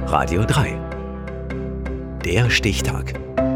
Radio 3. Der Stichtag.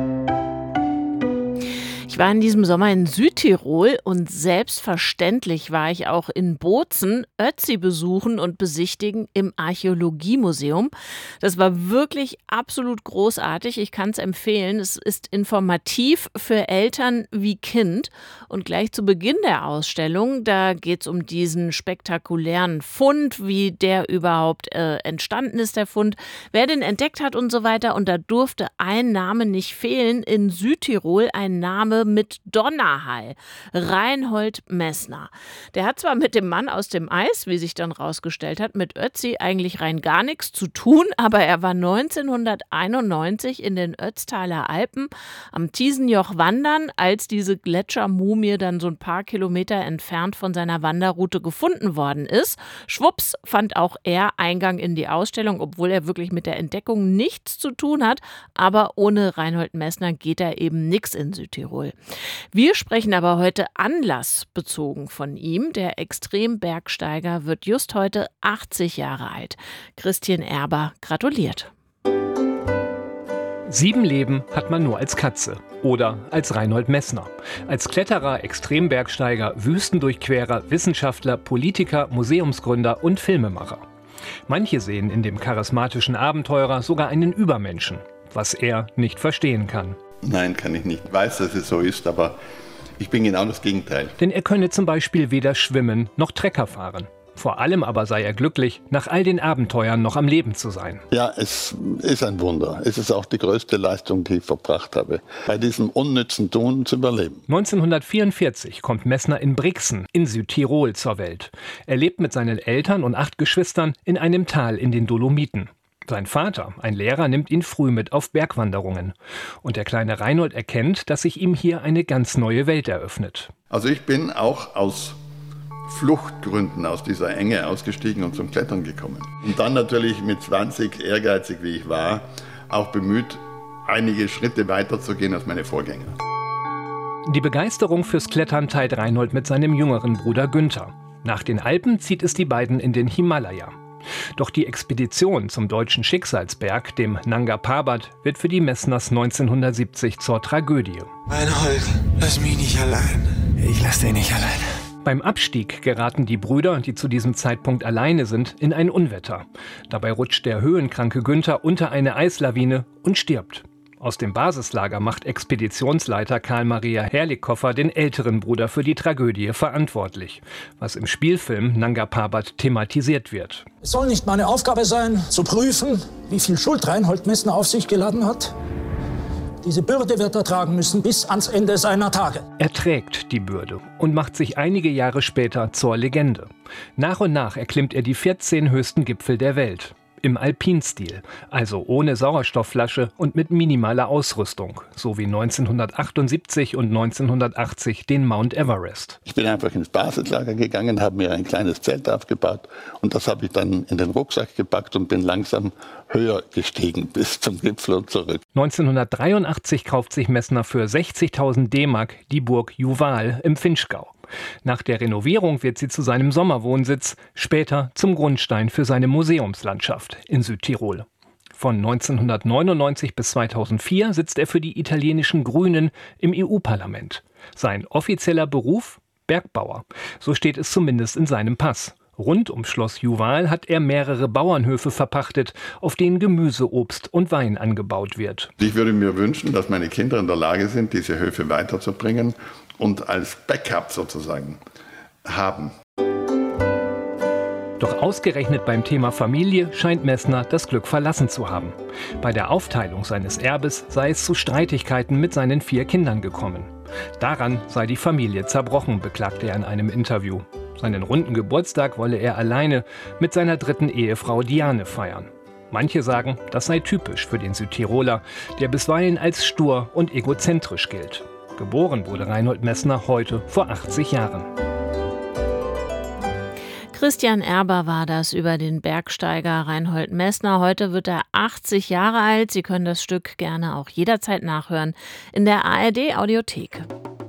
Ich war in diesem Sommer in Südtirol und selbstverständlich war ich auch in Bozen Ötzi besuchen und besichtigen im Archäologiemuseum. Das war wirklich absolut großartig. Ich kann es empfehlen. Es ist informativ für Eltern wie Kind. Und gleich zu Beginn der Ausstellung, da geht es um diesen spektakulären Fund, wie der überhaupt entstanden ist, der Fund, wer den entdeckt hat und so weiter. Und da durfte ein Name nicht fehlen. In Südtirol ein Name mit Donnerhall. Reinhold Messner. Der hat zwar mit dem Mann aus dem Eis, wie sich dann rausgestellt hat, mit Ötzi eigentlich rein gar nichts zu tun, aber er war 1991 in den Ötztaler Alpen am Tiesenjoch wandern, als diese Gletschermumie dann so ein paar Kilometer entfernt von seiner Wanderroute gefunden worden ist. Schwupps fand auch er Eingang in die Ausstellung, obwohl er wirklich mit der Entdeckung nichts zu tun hat. Aber ohne Reinhold Messner geht da eben nichts in Südtirol. Wir sprechen aber heute anlassbezogen von ihm. Der Extrembergsteiger wird just heute 80 Jahre alt. Christian Erber gratuliert. 7 Leben hat man nur als Katze oder als Reinhold Messner. Als Kletterer, Extrembergsteiger, Wüstendurchquerer, Wissenschaftler, Politiker, Museumsgründer und Filmemacher. Manche sehen in dem charismatischen Abenteurer sogar einen Übermenschen, was er nicht verstehen kann. Nein, kann ich nicht. Ich weiß, dass es so ist, aber ich bin genau das Gegenteil. Denn er könne zum Beispiel weder schwimmen noch Trecker fahren. Vor allem aber sei er glücklich, nach all den Abenteuern noch am Leben zu sein. Ja, es ist ein Wunder. Es ist auch die größte Leistung, die ich verbracht habe, bei diesem unnützen Tun zu überleben. 1944 kommt Messner in Brixen in Südtirol zur Welt. Er lebt mit seinen Eltern und 8 Geschwistern in einem Tal in den Dolomiten. Sein Vater, ein Lehrer, nimmt ihn früh mit auf Bergwanderungen. Und der kleine Reinhold erkennt, dass sich ihm hier eine ganz neue Welt eröffnet. Also ich bin auch aus Fluchtgründen aus dieser Enge ausgestiegen und zum Klettern gekommen. Und dann natürlich mit 20, ehrgeizig wie ich war, auch bemüht, einige Schritte weiterzugehen als meine Vorgänger. Die Begeisterung fürs Klettern teilt Reinhold mit seinem jüngeren Bruder Günther. Nach den Alpen zieht es die beiden in den Himalaya. Doch die Expedition zum deutschen Schicksalsberg, dem Nanga Parbat, wird für die Messners 1970 zur Tragödie. Reinhold, lass mich nicht allein. Ich lass dich nicht allein. Beim Abstieg geraten die Brüder, die zu diesem Zeitpunkt alleine sind, in ein Unwetter. Dabei rutscht der höhenkranke Günther unter eine Eislawine und stirbt. Aus dem Basislager macht Expeditionsleiter Karl-Maria Herlikoffer den älteren Bruder für die Tragödie verantwortlich, was im Spielfilm Nanga Parbat thematisiert wird. Es soll nicht meine Aufgabe sein, zu prüfen, wie viel Schuld Reinhold Messner auf sich geladen hat. Diese Bürde wird er tragen müssen bis ans Ende seiner Tage. Er trägt die Bürde und macht sich einige Jahre später zur Legende. Nach und nach erklimmt er die 14 höchsten Gipfel der Welt. Im Alpinstil, also ohne Sauerstoffflasche und mit minimaler Ausrüstung, so wie 1978 und 1980 den Mount Everest. Ich bin einfach ins Basislager gegangen, habe mir ein kleines Zelt aufgebaut und das habe ich dann in den Rucksack gepackt und bin langsam höher gestiegen bis zum Gipfel und zurück. 1983 kauft sich Messner für 60.000 D-Mark die Burg Juval im Vinschgau. Nach der Renovierung wird sie zu seinem Sommerwohnsitz, später zum Grundstein für seine Museumslandschaft in Südtirol. Von 1999 bis 2004 sitzt er für die italienischen Grünen im EU-Parlament. Sein offizieller Beruf? Bergbauer. So steht es zumindest in seinem Pass. Rund um Schloss Juval hat er mehrere Bauernhöfe verpachtet, auf denen Gemüse, Obst und Wein angebaut wird. Ich würde mir wünschen, dass meine Kinder in der Lage sind, diese Höfe weiterzubringen und als Backup sozusagen haben. Doch ausgerechnet beim Thema Familie scheint Messner das Glück verlassen zu haben. Bei der Aufteilung seines Erbes sei es zu Streitigkeiten mit seinen 4 Kindern gekommen. Daran sei die Familie zerbrochen, beklagte er in einem Interview. Seinen runden Geburtstag wolle er alleine mit seiner 3. Ehefrau Diane feiern. Manche sagen, das sei typisch für den Südtiroler, der bisweilen als stur und egozentrisch gilt. Geboren wurde Reinhold Messner heute vor 80 Jahren. Christian Erber war das über den Bergsteiger Reinhold Messner. Heute wird er 80 Jahre alt. Sie können das Stück gerne auch jederzeit nachhören in der ARD Audiothek.